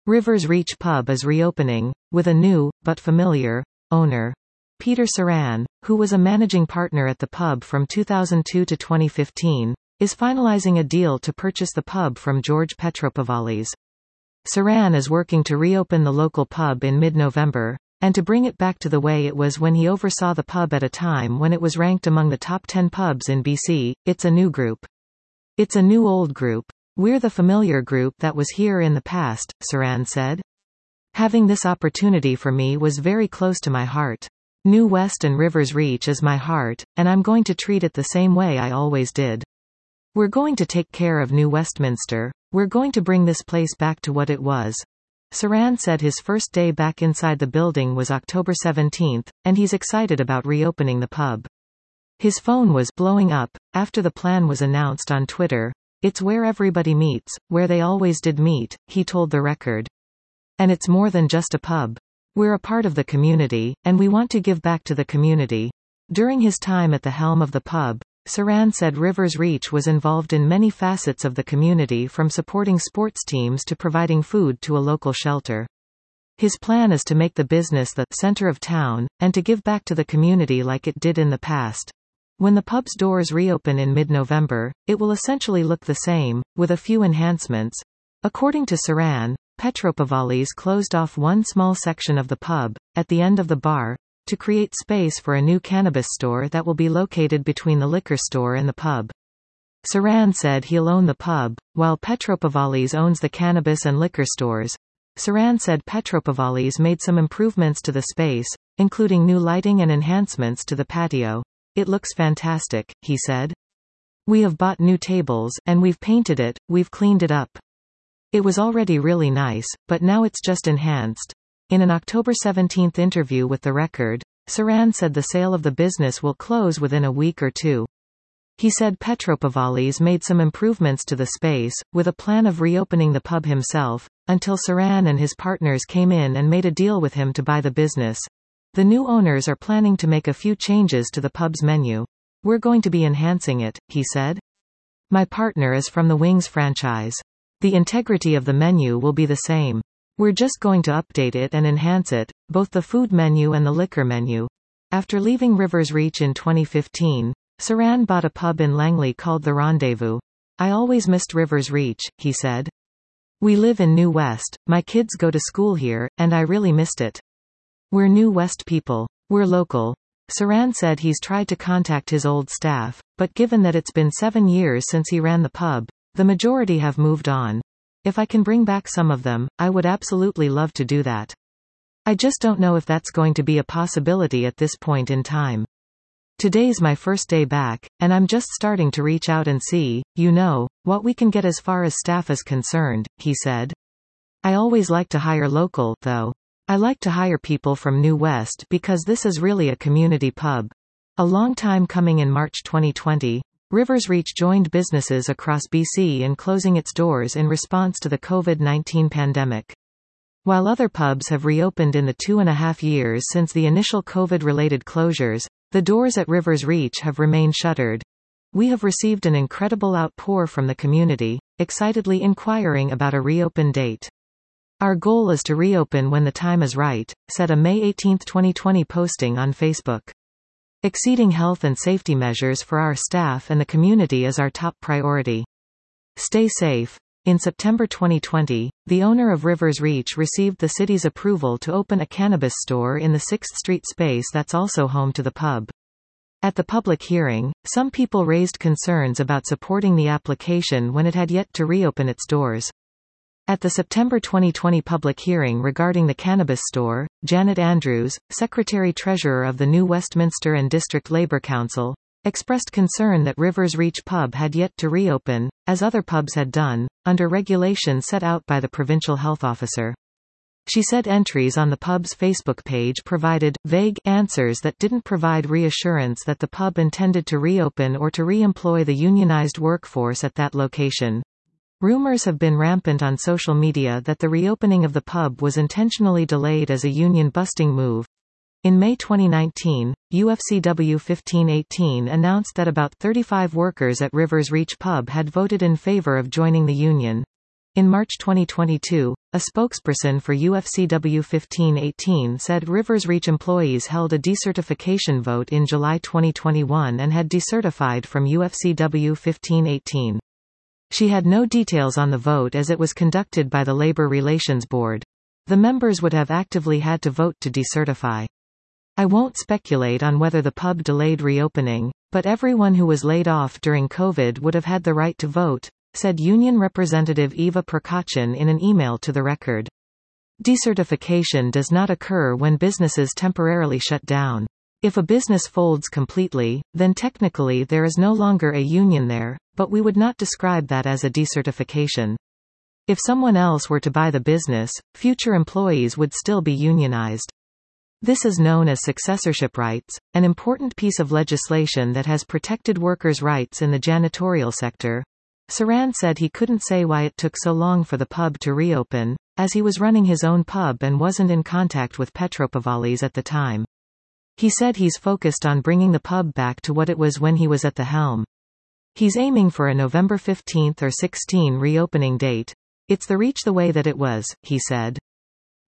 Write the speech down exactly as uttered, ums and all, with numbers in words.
Rivers Reach Pub is reopening, with a new, but familiar, owner. Peter Saran, who was a managing partner at the pub from two thousand two to twenty fifteen, is finalizing a deal to purchase the pub from George Petropavllis. Saran is working to reopen the local pub in mid-November, and to bring it back to the way it was when he oversaw the pub at a time when it was ranked among the top ten pubs in B C. It's a new group. It's a new old group. We're the familiar group that was here in the past, Saran said. Having this opportunity for me was very close to my heart. New West and Rivers Reach is my heart, and I'm going to treat it the same way I always did. We're going to take care of New Westminster. We're going to bring this place back to what it was. Saran said his first day back inside the building was October seventeenth, and he's excited about reopening the pub. His phone was blowing up after the plan was announced on Twitter. It's where everybody meets, where they always did meet, he told The Record. And it's more than just a pub. We're a part of the community, and we want to give back to the community. During his time at the helm of the pub, Saran said Rivers Reach was involved in many facets of the community, from supporting sports teams to providing food to a local shelter. His plan is to make the business the center of town, and to give back to the community like it did in the past. When the pub's doors reopen in mid-November, it will essentially look the same, with a few enhancements. According to Saran, Petropavllis closed off one small section of the pub, at the end of the bar, to create space for a new cannabis store that will be located between the liquor store and the pub. Saran said he'll own the pub, while Petropavllis owns the cannabis and liquor stores. Saran said Petropavllis made some improvements to the space, including new lighting and enhancements to the patio. It looks fantastic, he said. We have bought new tables, and we've painted it, we've cleaned it up. It was already really nice, but now it's just enhanced. In an October seventeenth interview with The Record, Saran said the sale of the business will close within a week or two. He said Petropavllis made some improvements to the space, with a plan of reopening the pub himself, until Saran and his partners came in and made a deal with him to buy the business. The new owners are planning to make a few changes to the pub's menu. We're going to be enhancing it, he said. My partner is from the Wings franchise. The integrity of the menu will be the same. We're just going to update it and enhance it, both the food menu and the liquor menu. After leaving Rivers Reach in twenty fifteen, Saran bought a pub in Langley called The Rendezvous. I always missed Rivers Reach, he said. We live in New West, my kids go to school here, and I really missed it. We're New West people. We're local. Saran said he's tried to contact his old staff, but given that it's been seven years since he ran the pub, the majority have moved on. If I can bring back some of them, I would absolutely love to do that. I just don't know if that's going to be a possibility at this point in time. Today's my first day back, and I'm just starting to reach out and see, you know, what we can get as far as staff is concerned, he said. I always like to hire local, though. I like to hire people from New West because this is really a community pub. A long time coming. In March twenty twenty, Rivers Reach joined businesses across B C in closing its doors in response to the COVID nineteen pandemic. While other pubs have reopened in the two and a half years since the initial COVID-related closures, the doors at Rivers Reach have remained shuttered. We have received an incredible outpour from the community, excitedly inquiring about a reopen date. Our goal is to reopen when the time is right, said a May eighteenth twenty twenty posting on Facebook. Exceeding health and safety measures for our staff and the community is our top priority. Stay safe. In September twenty twenty, the owner of Rivers Reach received the city's approval to open a cannabis store in the sixth Street space that's also home to the pub. At the public hearing, some people raised concerns about supporting the application when it had yet to reopen its doors. At the September twenty twenty public hearing regarding the cannabis store, Janet Andrews, Secretary-Treasurer of the New Westminster and District Labour Council, expressed concern that Rivers Reach Pub had yet to reopen, as other pubs had done, under regulations set out by the provincial health officer. She said entries on the pub's Facebook page provided vague answers that didn't provide reassurance that the pub intended to reopen or to re-employ the unionized workforce at that location. Rumors have been rampant on social media that the reopening of the pub was intentionally delayed as a union-busting move. In May twenty nineteen, U F C W fifteen eighteen announced that about thirty-five workers at Rivers Reach Pub had voted in favor of joining the union. In March twenty twenty-two, a spokesperson for U F C W fifteen eighteen said Rivers Reach employees held a decertification vote in July twenty twenty-one and had decertified from U F C W fifteen eighteen. She had no details on the vote as it was conducted by the Labor Relations Board. The members would have actively had to vote to decertify. I won't speculate on whether the pub delayed reopening, but everyone who was laid off during COVID would have had the right to vote, said Union Representative Eva Prokachin in an email to the Record. Decertification does not occur when businesses temporarily shut down. If a business folds completely, then technically there is no longer a union there, but we would not describe that as a decertification. If someone else were to buy the business, future employees would still be unionized. This is known as successorship rights, an important piece of legislation that has protected workers' rights in the janitorial sector. Saran said he couldn't say why it took so long for the pub to reopen, as he was running his own pub and wasn't in contact with Petropavlis at the time. He said he's focused on bringing the pub back to what it was when he was at the helm. He's aiming for a November fifteenth or sixteenth reopening date. It's the Reach the way that it was, he said.